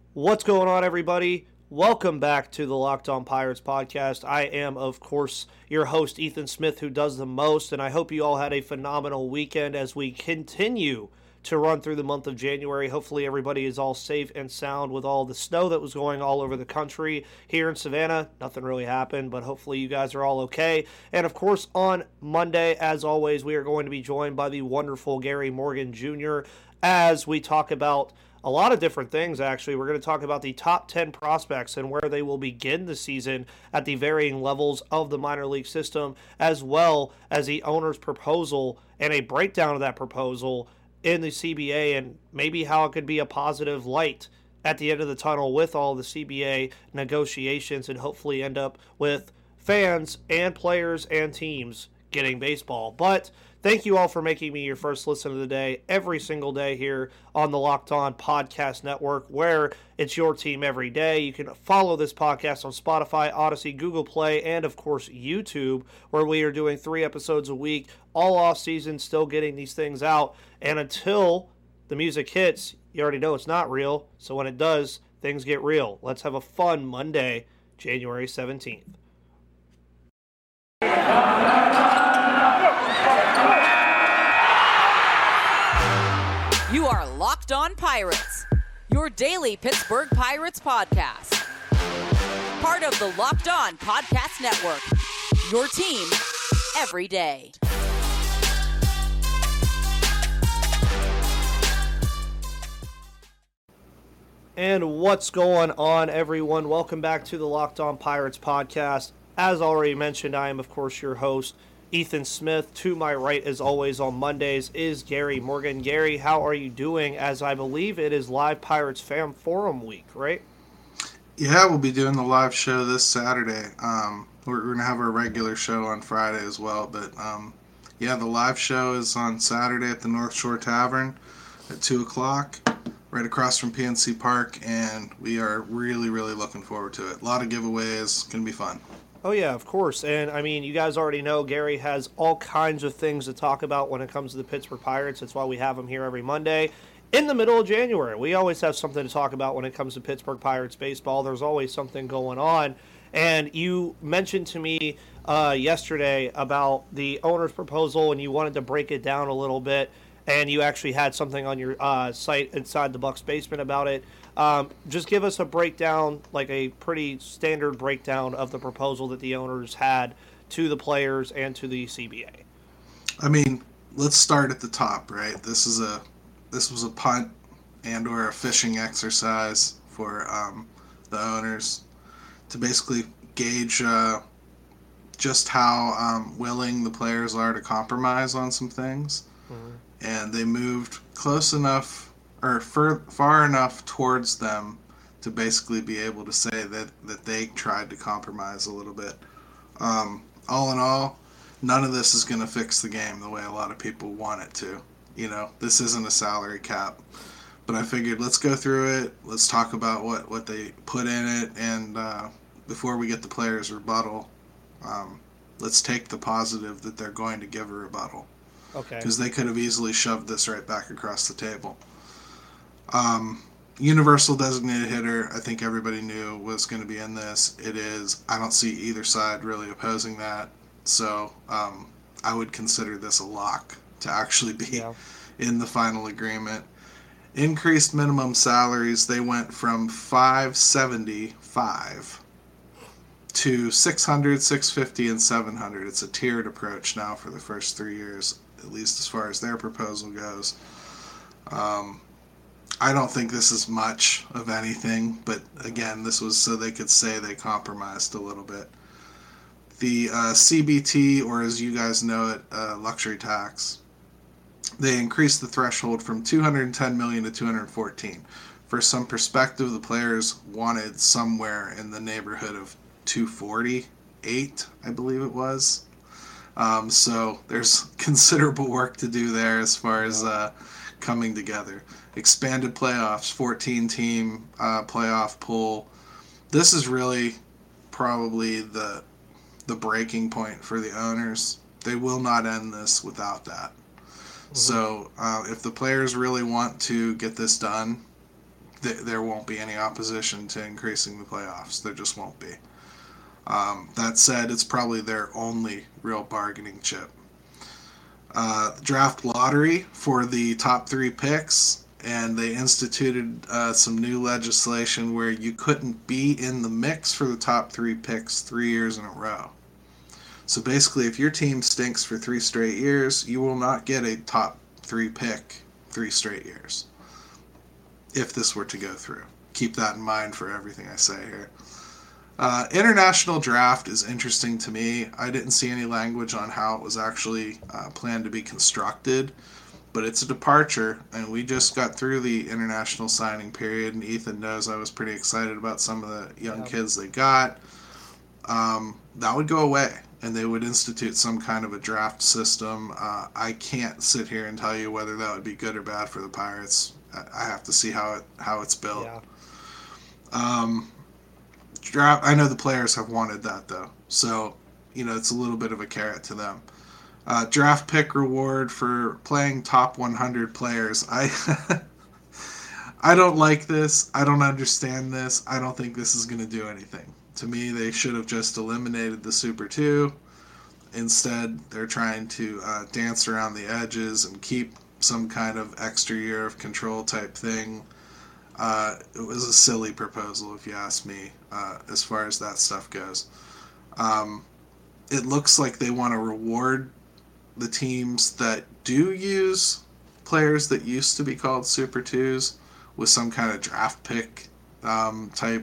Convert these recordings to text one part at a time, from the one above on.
What's going on, everybody? Welcome back to the Locked On Pirates podcast. I am, of course, your host, Ethan Smith, who does the most, and I hope you all had a phenomenal weekend as we continue to run through the month of January. Hopefully, everybody is all safe and sound with all the snow that was going all over the country. Here in Savannah, nothing really happened, but hopefully, you guys are all okay. And of course, on Monday, as always, we are going to be joined by the wonderful Gary Morgan Jr. as we talk about a lot of different things, actually. We're going to talk about the top 10 prospects and where they will begin the season at the varying levels of the minor league system, as well as the owner's proposal and a breakdown of that proposal in the CBA and maybe how it could be a positive light at the end of the tunnel with all the CBA negotiations and hopefully end up with fans and players and teams getting baseball. But thank you all for making me your first listen of the day every single day here on the Locked On Podcast Network, where it's your team every day. You can follow this podcast on Spotify, Odyssey, Google Play, and of course YouTube, where we are doing 3 episodes a week, all off season, still getting these things out. And until the music hits, you already know it's not real. So when it does, things get real. Let's have a fun Monday, January 17th. You are Locked On Pirates, your daily Pittsburgh Pirates podcast. Part of the Locked On Podcast Network, your team every day. And what's going on, everyone? Welcome back to the Locked On Pirates podcast. As already mentioned, I am, of course, your host, Ethan Smith. To my right, as always, on Mondays is Gary Morgan. Gary, how are you doing? As I believe it is Live Pirates Fan Forum week, right? Yeah, we'll be doing the live show this Saturday. We're going to have our regular show on Friday as well. But, yeah, the live show is on Saturday at the North Shore Tavern at 2 o'clock, right across from PNC Park. And we are really, really looking forward to it. A lot of giveaways. Going to be fun. Oh, yeah, of course. And, I mean, you guys already know Gary has all kinds of things to talk about when it comes to the Pittsburgh Pirates. That's why we have him here every Monday. In the middle of January, we always have something to talk about when it comes to Pittsburgh Pirates baseball. There's always something going on. And you mentioned to me yesterday about the owner's proposal, and you wanted to break it down a little bit. And you actually had something on your site inside the Bucks basement about it. Just give us a breakdown, like a pretty standard breakdown of the proposal that the owners had to the players and to the CBA. I mean, let's start at the top, right? This was a punt and or a fishing exercise for the owners to basically gauge just how willing the players are to compromise on some things. Mm-hmm. And they moved close enough or far enough towards them to basically be able to say that they tried to compromise a little bit. All in all, none of this is going to fix the game the way a lot of people want it to. You know, this isn't a salary cap. But I figured let's go through it. Let's talk about what they put in it. And before we get the players' rebuttal, let's take the positive that they're going to give a rebuttal. Okay. Because they could have easily shoved this right back across the table. Universal designated hitter, I think everybody knew was going to be in this. It is. I don't see either side really opposing that. So I would consider this a lock to actually be in the final agreement. Increased minimum salaries, they went from $575 to $600, $650, and $700. It's a tiered approach now for the first 3 years, at least as far as their proposal goes. I don't think this is much of anything, but again, this was so they could say they compromised a little bit. The CBT, or as you guys know it, luxury tax, they increased the threshold from $210 million to $214. For some perspective, the players wanted somewhere in the neighborhood of $248, I believe it was. So there's considerable work to do there as far as coming together. Expanded playoffs, 14-team playoff pool. This is really probably the breaking point for the owners. They will not end this without that. Mm-hmm. So if the players really want to get this done, there won't be any opposition to increasing the playoffs. There just won't be. That said, it's probably their only real bargaining chip. Draft lottery for the top 3 picks, and they instituted some new legislation where you couldn't be in the mix for the top 3 picks 3 years in a row. So basically, if your team stinks for 3 straight years, you will not get a top 3 pick 3 straight years. If this were to go through. Keep that in mind for everything I say here. International draft is interesting to me. I didn't see any language on how it was actually planned to be constructed, but it's a departure, and we just got through the international signing period, and Ethan knows I was pretty excited about some of the young kids they got. That would go away, and they would institute some kind of a draft system. I can't sit here and tell you whether that would be good or bad for the Pirates. I have to see how it's built. Yeah. Draft. I know the players have wanted that though, so it's a little bit of a carrot to them. Draft pick reward for playing top 100 players. I don't like this. I don't understand this. I don't think this is going to do anything. To me, they should have just eliminated the Super 2. Instead, they're trying to dance around the edges and keep some kind of extra year of control type thing. It was a silly proposal, if you ask me, as far as that stuff goes. It looks like they want to reward the teams that do use players that used to be called Super 2s with some kind of draft pick type.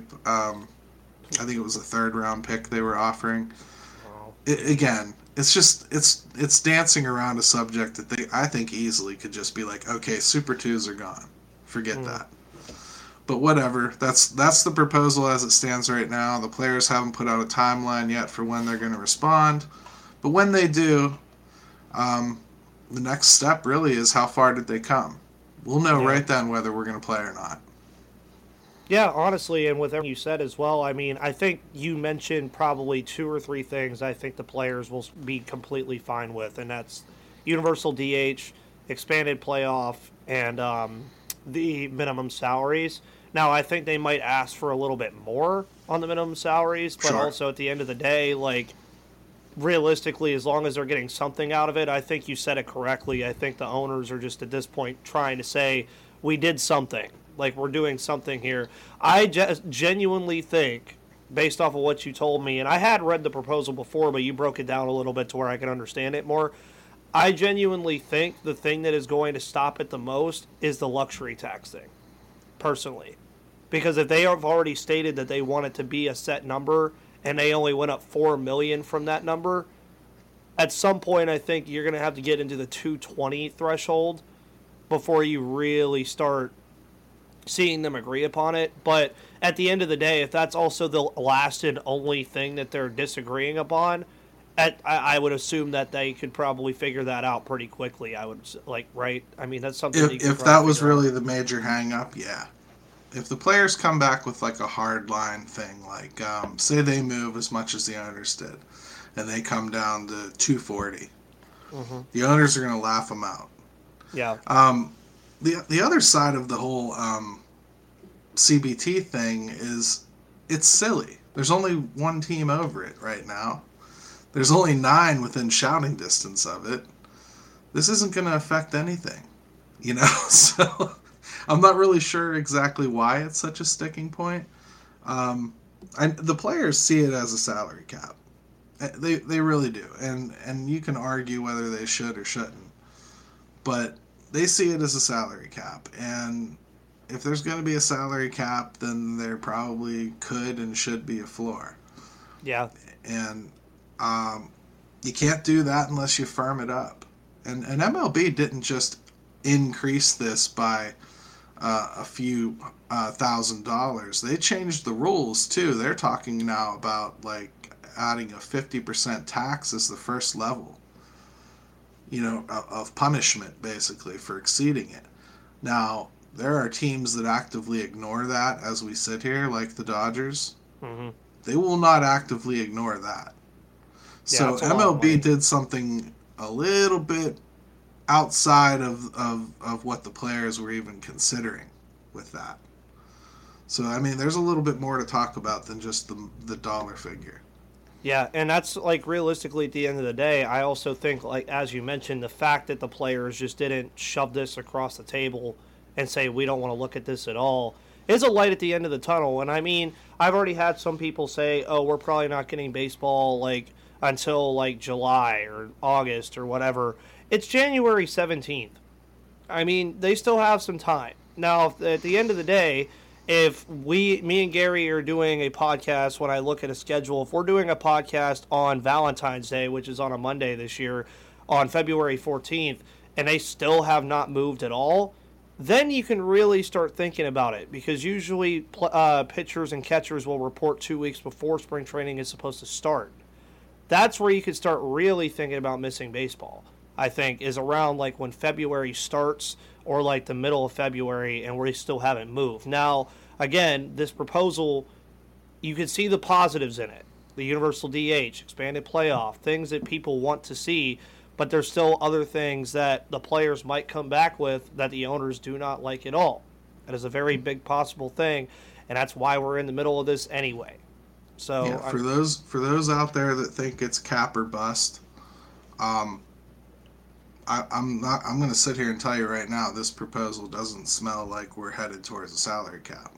I think it was a 3rd round pick they were offering. Wow. Again, it's just it's dancing around a subject that I think easily could just be like, okay, Super 2s are gone, forget that. But whatever, that's the proposal as it stands right now. The players haven't put out a timeline yet for when they're going to respond, but when they do, the next step really is how far did they come. We'll know right then whether we're going to play or not. Yeah, honestly, and with everything you said as well, I mean, I think you mentioned probably 2 or 3 things I think the players will be completely fine with, and that's universal DH, expanded playoff, and the minimum salaries. Now, I think they might ask for a little bit more on the minimum salaries, but also at the end of the day, like, realistically, as long as they're getting something out of it, I think you said it correctly. I think the owners are just at this point trying to say, we did something. Like, we're doing something here. I genuinely think, based off of what you told me, and I had read the proposal before, but you broke it down a little bit to where I can understand it more. I genuinely think the thing that is going to stop it the most is the luxury tax thing, personally. Because if they have already stated that they want it to be a set number and they only went up $4 million from that number, at some point I think you're going to have to get into the 220 threshold before you really start seeing them agree upon it. But at the end of the day, if that's also the last and only thing that they're disagreeing upon, I would assume that they could probably figure that out pretty quickly. I would right? I mean, that's something. If that was really the major hang-up, yeah. If the players come back with like a hard line thing, like say they move as much as the owners did, and they come down to 240, the owners are going to laugh them out. Yeah. The other side of the whole CBT thing is it's silly. There's only one team over it right now. There's only 9 within shouting distance of it. This isn't going to affect anything, So I'm not really sure exactly why it's such a sticking point. The players see it as a salary cap. They really do, and you can argue whether they should or shouldn't, but they see it as a salary cap, and if there's going to be a salary cap, then there probably could and should be a floor. Yeah. And you can't do that unless you firm it up. And MLB didn't just increase this by a few $1,000s. They changed the rules too. They're talking now about like adding a 50% tax as the first level, of punishment basically for exceeding it. Now, there are teams that actively ignore that as we sit here, like the Dodgers. Mm-hmm. They will not actively ignore that. So MLB did something a little bit outside of what the players were even considering with that. So, I mean, there's a little bit more to talk about than just the dollar figure. Yeah, and that's like realistically at the end of the day, I also think, like as you mentioned, the fact that the players just didn't shove this across the table and say we don't want to look at this at all is a light at the end of the tunnel. And I mean, I've already had some people say, "Oh, we're probably not getting baseball like until like July or August or whatever." It's January 17th. I mean, they still have some time. Now, at the end of the day, if me and Gary are doing a podcast, when I look at a schedule, if we're doing a podcast on Valentine's Day, which is on a Monday this year, on February 14th, and they still have not moved at all, then you can really start thinking about it, because usually pitchers and catchers will report 2 weeks before spring training is supposed to start. That's where you could start really thinking about missing baseball. I think is around like when February starts, or like the middle of February, and we still haven't moved. Now, again, this proposal, you can see the positives in it. The universal DH, expanded playoff, things that people want to see, but there's still other things that the players might come back with that the owners do not like at all. That is a very big possible thing, and that's why we're in the middle of this anyway. So yeah, for those out there that think it's cap or bust, I'm going to sit here and tell you right now, this proposal doesn't smell like we're headed towards a salary cap.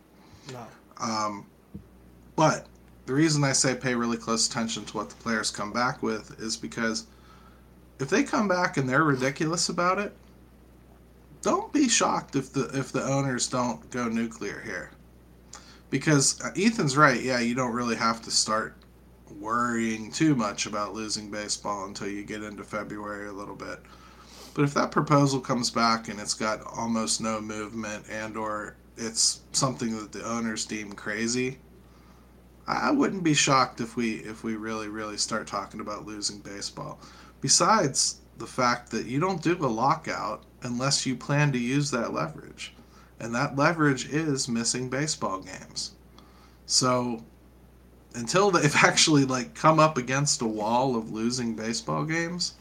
No. But the reason I say pay really close attention to what the players come back with is because if they come back and they're ridiculous about it, don't be shocked if the owners don't go nuclear here. Because Ethan's right. Yeah, you don't really have to start worrying too much about losing baseball until you get into February a little bit. But if that proposal comes back and it's got almost no movement, and or it's something that the owners deem crazy, I wouldn't be shocked if we really start talking about losing baseball. Besides the fact that you don't do a lockout unless you plan to use that leverage. And that leverage is missing baseball games. So until they've actually like come up against a wall of losing baseball games,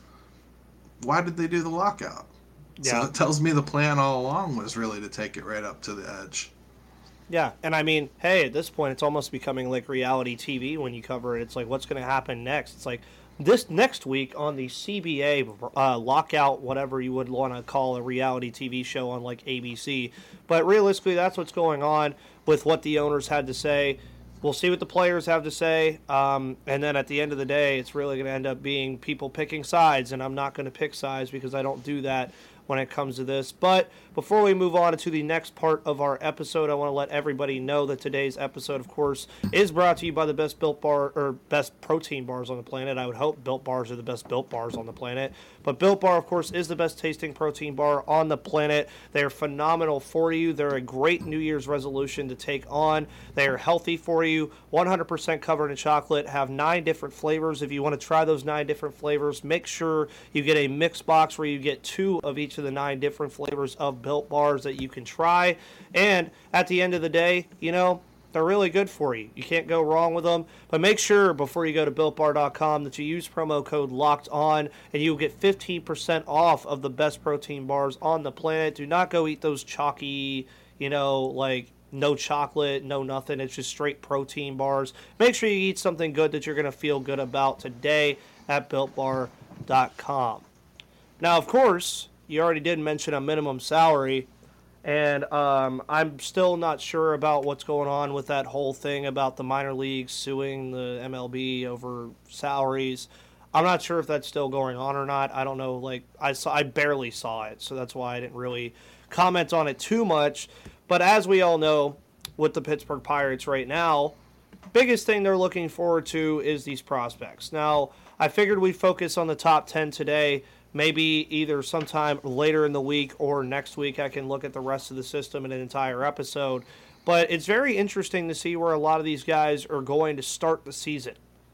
why did they do the lockout? Yeah. So it tells me the plan all along was really to take it right up to the edge. Yeah, and I mean, hey, at this point, it's almost becoming like reality TV when you cover it. It's like, what's going to happen next? It's like this next week on the CBA lockout, whatever you would want to call a reality TV show on like ABC. But realistically, that's what's going on with what the owners had to say. We'll see what the players have to say, and then at the end of the day, it's really going to end up being people picking sides, and I'm not going to pick sides because I don't do that when it comes to this. But before we move on to the next part of our episode, I want to let everybody know that today's episode, of course, is brought to you by the best Built Bar, or best protein bars on the planet. I would hope Built Bars are the best Built Bars on the planet. But Built Bar, of course, is the best tasting protein bar on the planet. They are phenomenal for you. They're a great New Year's resolution to take on. They are healthy for you, 100% covered in chocolate, have 9 different flavors. If you want to try those 9 different flavors, make sure you get a mix box where you get 2 of each of the 9 different flavors of Built Bars that you can try. And at the end of the day, you know, they're really good for you. You can't go wrong with them. But make sure before you go to BuiltBar.com that you use promo code LOCKEDON and you'll get 15% off of the best protein bars on the planet. Do not go eat those chalky, you know, like no chocolate, no nothing. It's just straight protein bars. Make sure you eat something good that you're going to feel good about today at BuiltBar.com. Now, of course, you already did mention a minimum salary. And I'm still not sure about what's going on with that whole thing about the minor leagues suing the MLB over salaries. I'm not sure if that's still going on or not. I don't know. Like I barely saw it, so that's why I didn't really comment on it too much. But as we all know, with the Pittsburgh Pirates right now, biggest thing they're looking forward to is these prospects. Now, I figured we'd focus on the top 10 today. Maybe either sometime later in the week or next week I can look at the rest of the system in an entire episode. But it's very interesting to see where a lot of these guys are going to start the season.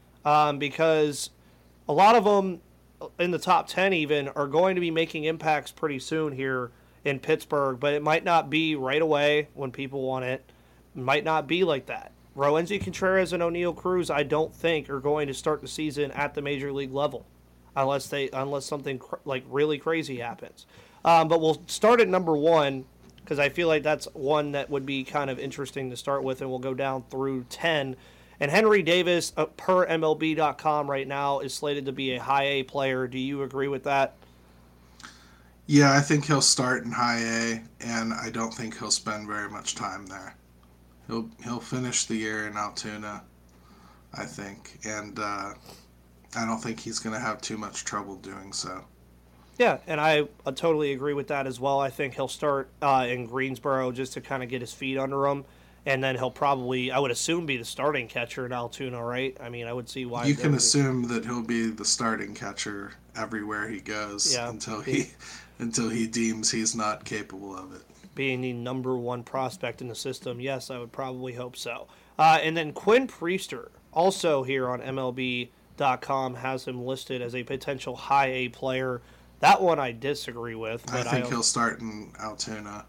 Because a lot of them in the top 10 even are going to be making impacts pretty soon here in Pittsburgh. But it might not be right away when people want it. It might not be like that. Roansy Contreras and O'Neal Cruz, I don't think, are going to start the season at the major league level. Unless something like really crazy happens. But we'll start at number 1 because I feel like that's one that would be kind of interesting to start with, and we'll go down through 10. And Henry Davis, per MLB.com right now, is slated to be a high A player. Do you agree with that? Yeah, I think he'll start in high A, and I don't think he'll spend very much time there. He'll finish the year in Altoona, I think, and I don't think he's going to have too much trouble doing so. Yeah, and I totally agree with that as well. I think he'll start in Greensboro just to kind of get his feet under him, and then he'll probably, I would assume, be the starting catcher in Altoona, right? I mean, I would see why. You can assume that he'll be the starting catcher everywhere he goes until he deems he's not capable of it. Being the number one prospect in the system, yes, I would probably hope so. And then Quinn Priester, also here on MLB.com, has him listed as a potential high A player. That one I disagree with. But I think he'll start in Altoona.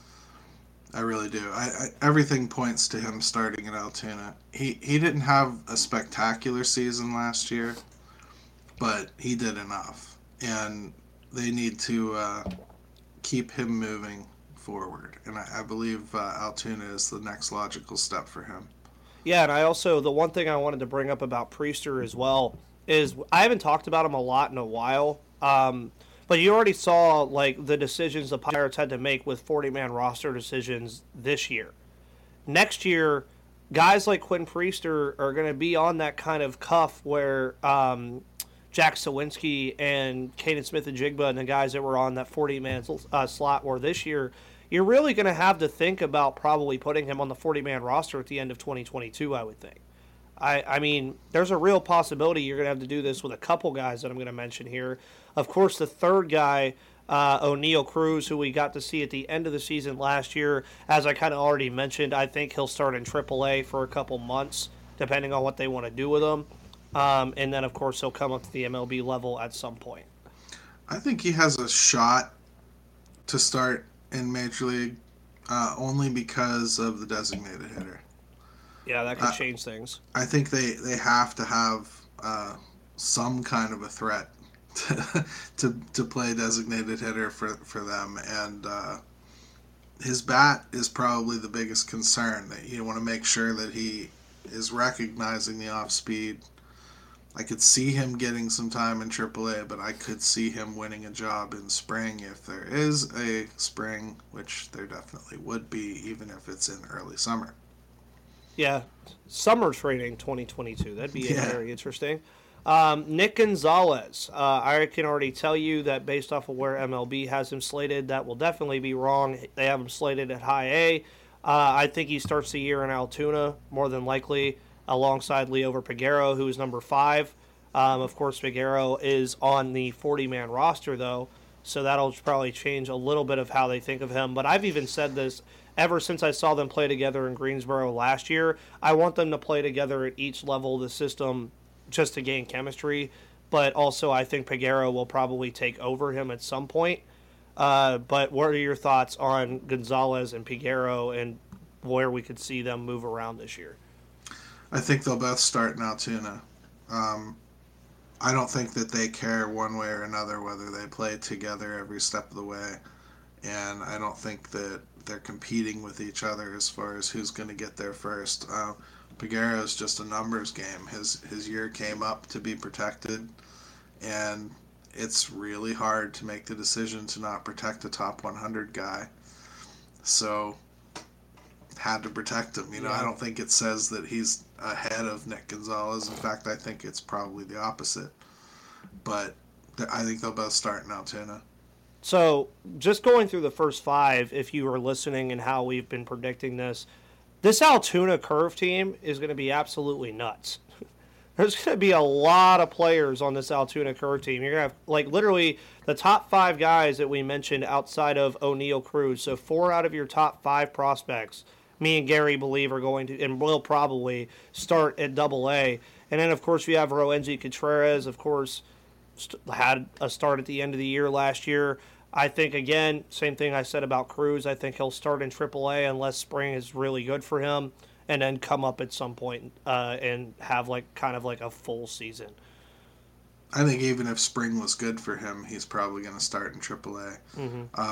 I really do. Everything points to him starting in Altoona. He didn't have a spectacular season last year, but he did enough. And they need to keep him moving forward. And I believe Altoona is the next logical step for him. Yeah, and I also, the one thing I wanted to bring up about Priester as well is I haven't talked about him a lot in a while. But you already saw like the decisions the Pirates had to make with 40-man roster decisions this year. Next year, guys like Quinn Priester are going to be on that kind of cuff where Jack Sawinski and Caden Smith-Njigba and the guys that were on that 40-man slot were this year. You're really going to have to think about probably putting him on the 40-man roster at the end of 2022, I would think. I mean, there's a real possibility you're going to have to do this with a couple guys that I'm going to mention here. Of course, the third guy, O'Neal Cruz, who we got to see at the end of the season last year, as I kind of already mentioned, I think he'll start in AAA for a couple months, depending on what they want to do with him. And then, of course, he'll come up to the MLB level at some point. I think he has a shot to start in Major League only because of the designated hitter. Yeah, that could change things. I think they have to have some kind of a threat to play designated hitter for them, and his bat is probably the biggest concern. That you want to make sure that he is recognizing the off speed. I could see him getting some time in AAA, but I could see him winning a job in spring if there is a spring, which there definitely would be, even if it's in early summer. Yeah, summer training 2022. That'd be very interesting. Nick Gonzalez. I can already tell you that based off of where MLB has him slated, that will definitely be wrong. They have him slated at high A. I think he starts the year in Altoona, more than likely, alongside Liover Peguero, who is number 5. Of course, Peguero is on the 40-man roster, though, so that'll probably change a little bit of how they think of him. But I've even said this ever since I saw them play together in Greensboro last year. I want them to play together at each level of the system just to gain chemistry. But also I think Peguero will probably take over him at some point. But what are your thoughts on Gonzalez and Peguero and where we could see them move around this year? I think they'll both start in Altoona. I don't think that they care one way or another whether they play together every step of the way. And I don't think that they're competing with each other as far as who's going to get there first. Peguero is just a numbers game. His year came up to be protected, and it's really hard to make the decision to not protect a top 100 guy. So had to protect him. I don't think it says that he's ahead of Nick Gonzalez. In fact, I think it's probably the opposite. But I think they'll both start in Altoona. So, just going through the first 5, if you were listening and how we've been predicting this Altoona Curve team is going to be absolutely nuts. There's going to be a lot of players on this Altoona Curve team. You're going to have, literally the top 5 guys that we mentioned outside of O'Neal Cruz. So, 4 out of your top 5 prospects, me and Gary believe are going to, and will probably, start at AA. And then, of course, we have Roansy Contreras, of course, had a start at the end of the year last year. I think, again, same thing I said about Cruz. I think he'll start in AAA unless spring is really good for him, and then come up at some point and have kind of a full season. I think even if spring was good for him, he's probably going to start in AAA. Mm-hmm.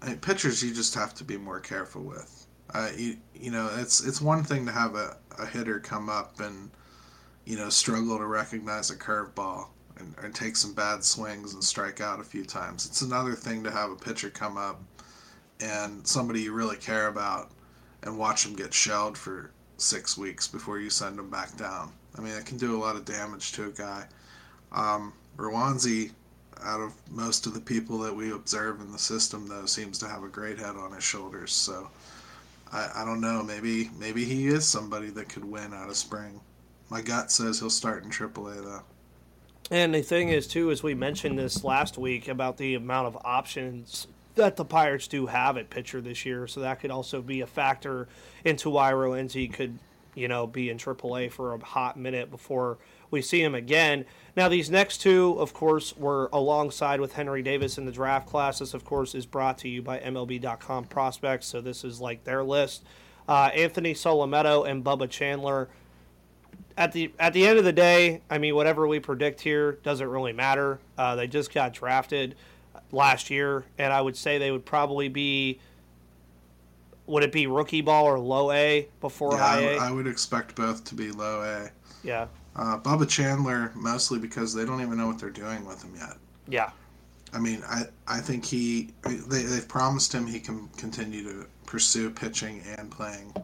pitchers you just have to be more careful with. It's one thing to have a hitter come up and, struggle to recognize a curveball and take some bad swings and strike out a few times. It's another thing to have a pitcher come up and somebody you really care about and watch him get shelled for 6 weeks before you send him back down. I mean, it can do a lot of damage to a guy. Roansy, out of most of the people that we observe in the system, though, seems to have a great head on his shoulders. So I don't know. Maybe he is somebody that could win out of spring. My gut says he'll start in AAA, though. And the thing is, too, as we mentioned this last week about the amount of options that the Pirates do have at pitcher this year, so that could also be a factor into why Roansy could, be in AAA for a hot minute before we see him again. Now, these next two, of course, were alongside with Henry Davis in the draft class. This, of course, is brought to you by MLB.com Prospects, so this is like their list. Anthony Solometo and Bubba Chandler. At the end of the day, I mean, whatever we predict here doesn't really matter. They just got drafted last year, and I would say they would probably be, would it be rookie ball or low A before high A? I would expect both to be low A. Yeah. Bubba Chandler, mostly because they don't even know what they're doing with him yet. Yeah. I mean, I think they've promised him he can continue to pursue pitching and playing,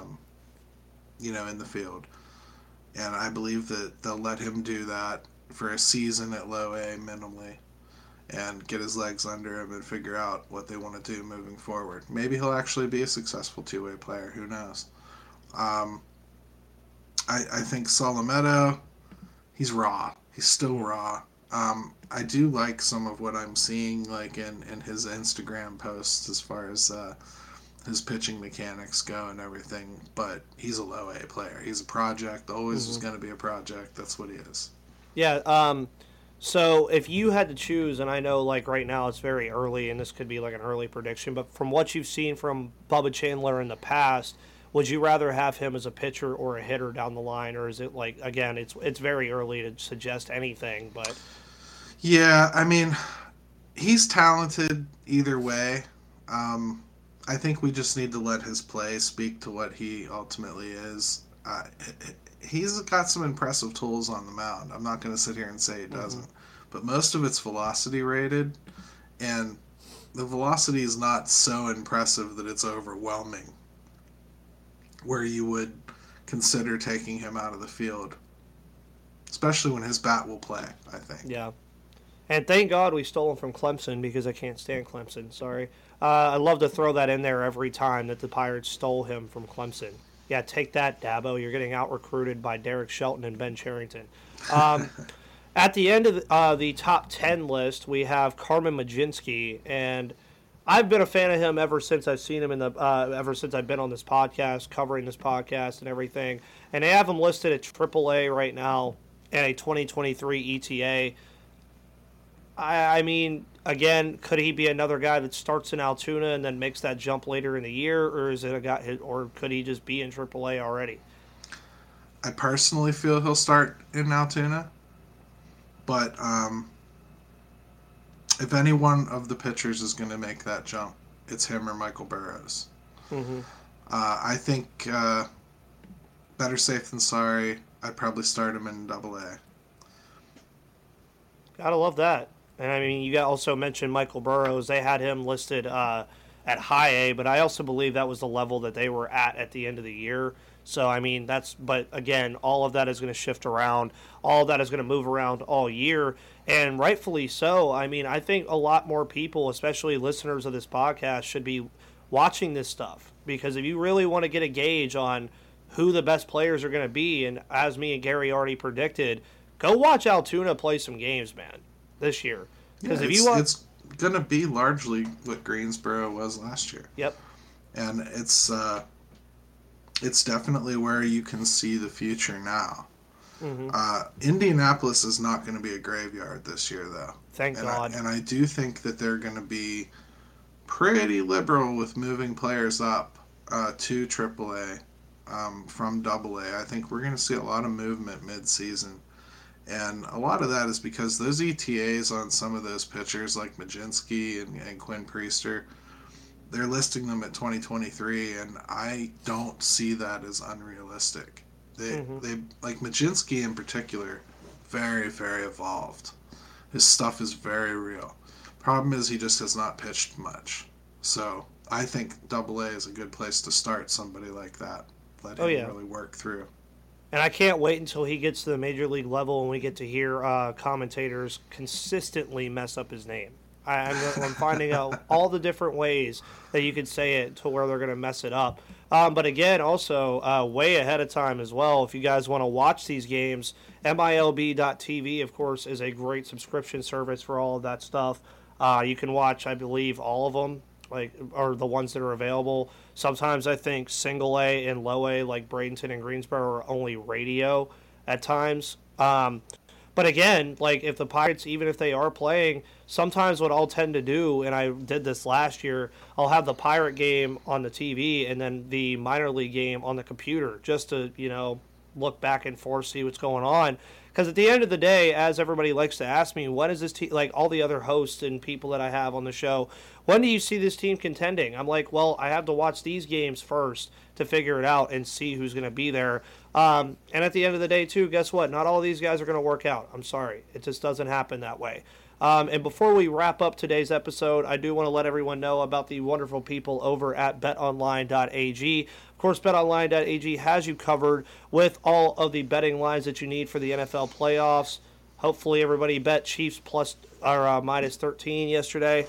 in the field. And I believe that they'll let him do that for a season at low A minimally and get his legs under him and figure out what they want to do moving forward. Maybe he'll actually be a successful two-way player. Who knows? I think Solometo, he's raw. He's still raw. I do like some of what I'm seeing, like in his Instagram posts as far as his pitching mechanics go and everything, but he's a low A player. He's a project, always was going to be a project. That's what he is. Yeah, so if you had to choose, and I know like right now it's very early and this could be like an early prediction, but from what you've seen from Bubba Chandler in the past, would you rather have him as a pitcher or a hitter down the line, or is it like, again, it's very early to suggest anything, but... Yeah, I mean, he's talented either way. I think we just need to let his play speak to what he ultimately is. He's got some impressive tools on the mound. I'm not going to sit here and say he doesn't. But most of it's velocity rated, and the velocity is not so impressive that it's overwhelming, where you would consider taking him out of the field, especially when his bat will play, I think. Yeah. And thank God we stole him from Clemson, because I can't stand Clemson. Sorry. I love to throw that in there every time that the Pirates stole him from Clemson. Yeah, take that, Dabo. You're getting out-recruited by Derek Shelton and Ben Cherington. At the end of the top 10 list, we have Carmen Mlodzinski, and I've been a fan of him ever since I've seen him ever since I've been on this podcast, covering this podcast and everything. And they have him listed at AAA right now and a 2023 ETA. I mean, again, could he be another guy that starts in Altoona and then makes that jump later in the year, or is it a guy, or could he just be in AAA already? I personally feel he'll start in Altoona, but if any one of the pitchers is going to make that jump, it's him or Michael Burrows. I think better safe than sorry. I'd probably start him in AA. Gotta love that. And I mean, you also mentioned Michael Burrows. They had him listed at high A, but I also believe that was the level that they were at the end of the year. So, I mean, but again, all of that is going to shift around. All of that is going to move around all year, and rightfully so. I mean, I think a lot more people, especially listeners of this podcast, should be watching this stuff, because if you really want to get a gauge on who the best players are going to be, and as me and Gary already predicted, go watch Altoona play some games, man, this year. Because it's going to be largely what Greensboro was last year. Yep. And it's definitely where you can see the future now. Indianapolis is not going to be a graveyard this year, though. Thank God. And I do think that they're going to be pretty liberal with moving players up to AAA from AA. I think we're going to see a lot of movement mid-season. And a lot of that is because those ETAs on some of those pitchers like Mlodzinski and Quinn Priester, they're listing them at 2023, and I don't see that as unrealistic. They like Majinski in particular, very, very evolved. His stuff is very real. Problem is he just has not pitched much. So I think Double A is a good place to start somebody like that. Let him really work through. And I can't wait until he gets to the major league level and we get to hear commentators consistently mess up his name. I'm finding out all the different ways that you could say it to where they're going to mess it up. But again, also way ahead of time as well. If you guys want to watch these games, MILB.TV, of course, is a great subscription service for all of that stuff. You can watch, I believe, all of them, or the ones that are available. Sometimes I think single A and low A, like Bradenton and Greensboro, are only radio at times. But again, like if the Pirates, even if they are playing, sometimes what I'll tend to do, and I did this last year, I'll have the Pirate game on the TV and then the minor league game on the computer just to, look back and forth, see what's going on. Because at the end of the day, as everybody likes to ask me, when is this team, like all the other hosts and people that I have on the show, when do you see this team contending? I'm like, well, I have to watch these games first to figure it out and see who's going to be there. And at the end of the day, too, guess what? Not all of these guys are going to work out. I'm sorry. It just doesn't happen that way. And before we wrap up today's episode, I do want to let everyone know about the wonderful people over at betonline.ag. Of course, betonline.ag has you covered with all of the betting lines that you need for the NFL playoffs. Hopefully everybody bet Chiefs minus 13 yesterday.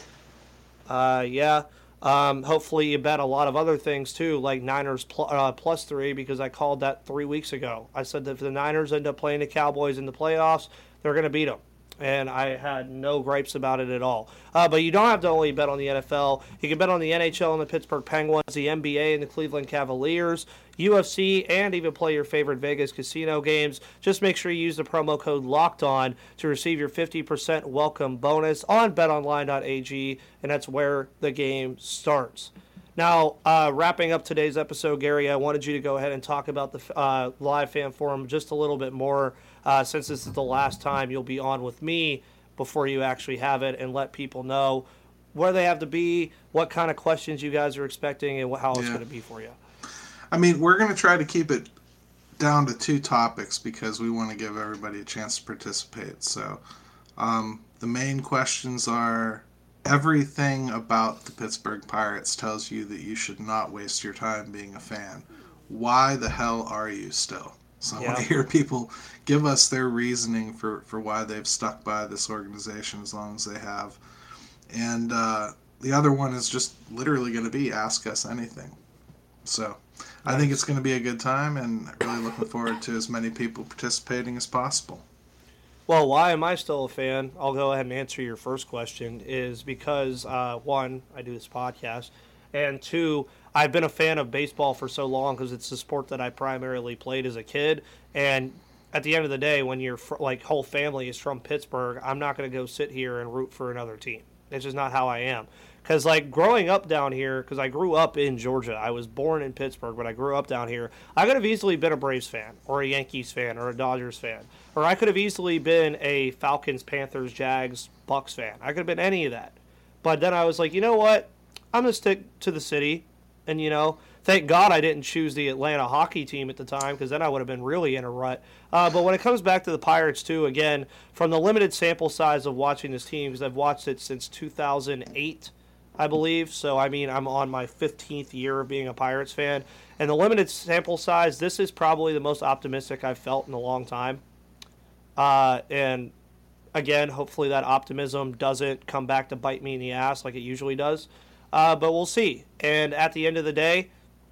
Hopefully you bet a lot of other things too, like Niners plus 3, because I called that 3 weeks ago. I said that if the Niners end up playing the Cowboys in the playoffs, they're going to beat them. And I had no gripes about it at all. But you don't have to only bet on the NFL. You can bet on the NHL and the Pittsburgh Penguins, the NBA and the Cleveland Cavaliers, UFC, and even play your favorite Vegas casino games. Just make sure you use the promo code LOCKEDON to receive your 50% welcome bonus on betonline.ag, and that's where the game starts. Now, wrapping up today's episode, Gary, I wanted you to go ahead and talk about the live fan forum just a little bit more, since this is the last time you'll be on with me before you actually have it, and let people know where they have to be, what kind of questions you guys are expecting, and how it's going to be for you. I mean, we're going to try to keep it down to 2 topics because we want to give everybody a chance to participate. So the main questions are, everything about the Pittsburgh Pirates tells you that you should not waste your time being a fan. Why the hell are you still? So I want to hear people give us their reasoning for why they've stuck by this organization as long as they have. And the other one is just literally going to be ask us anything. So I think it's going to be a good time, and really looking forward to as many people participating as possible. Well, why am I still a fan? I'll go ahead and answer your first question, is because, 1, I do this podcast, and 2, I've been a fan of baseball for so long because it's the sport that I primarily played as a kid. And at the end of the day, when your whole family is from Pittsburgh, I'm not going to go sit here and root for another team. It's just not how I am. Because, growing up down here, because I grew up in Georgia. I was born in Pittsburgh, but I grew up down here. I could have easily been a Braves fan or a Yankees fan or a Dodgers fan. Or I could have easily been a Falcons, Panthers, Jags, Bucks fan. I could have been any of that. But then I was like, you know what? I'm going to stick to the city. And, thank God I didn't choose the Atlanta hockey team at the time, because then I would have been really in a rut. But when it comes back to the Pirates, too, again, from the limited sample size of watching this team, because I've watched it since 2008, I believe. So, I'm on my 15th year of being a Pirates fan. And the limited sample size, this is probably the most optimistic I've felt in a long time. And, again, hopefully that optimism doesn't come back to bite me in the ass like it usually does. But we'll see. And at the end of the day,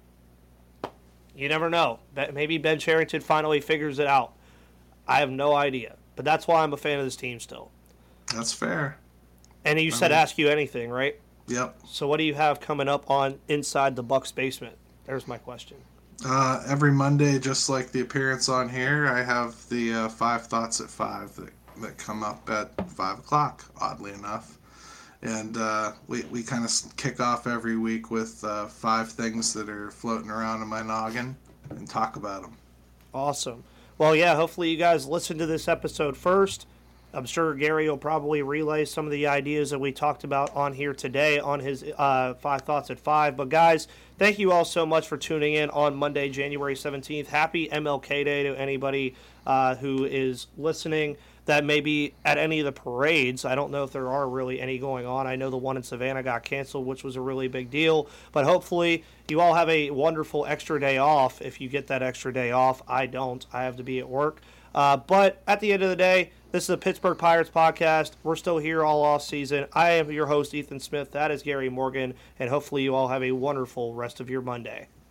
you never know. Maybe Ben Cherington finally figures it out. I have no idea. But that's why I'm a fan of this team still. That's fair. And you said ask you anything, right? Yep. So what do you have coming up on Inside the Bucks Basement? There's my question. Every Monday, just like the appearance on here, I have the 5 Thoughts at 5 that come up at 5 o'clock, oddly enough. And we kind of kick off every week with 5 things that are floating around in my noggin and talk about them. Awesome. Well, yeah, hopefully you guys listen to this episode first. I'm sure Gary will probably relay some of the ideas that we talked about on here today on his 5 Thoughts at 5. But, guys, thank you all so much for tuning in on Monday, January 17th. Happy MLK Day to anybody who is listening that may be at any of the parades. I don't know if there are really any going on. I know the one in Savannah got canceled, which was a really big deal. But hopefully you all have a wonderful extra day off if you get that extra day off. I don't. I have to be at work. But at the end of the day, this is the Pittsburgh Pirates podcast. We're still here all off season. I am your host, Ethan Smith. That is Gary Morgan. And hopefully you all have a wonderful rest of your Monday.